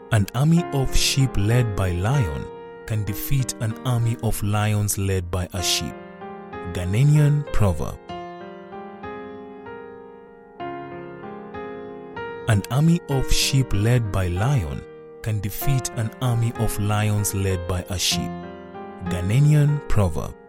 An army of sheep led by lion can defeat an army of lions led by a sheep. Ghanaian proverb. An army of sheep led by lion can defeat an army of lions led by a sheep. Ghanaian proverb.